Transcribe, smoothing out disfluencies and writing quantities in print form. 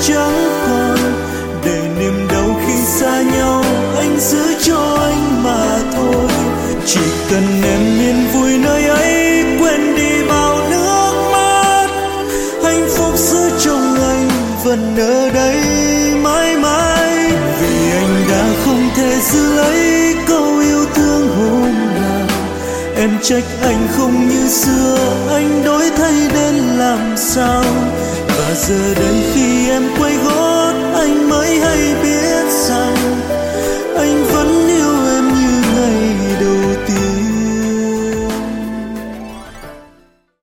chẳng còn, để niềm đau khi xa nhau anh giữ cho anh mà thôi. Chỉ cần em yên vui nơi ấy, quên đi bao nước mắt, hạnh phúc giữ trong anh vẫn ở đây mãi mãi. Vì anh đã không thể giữ lấy câu yêu thương hôm nào, em trách anh không như xưa, anh đổi thay đến làm sao. Và giờ đây khi em quay gót anh mới hay biết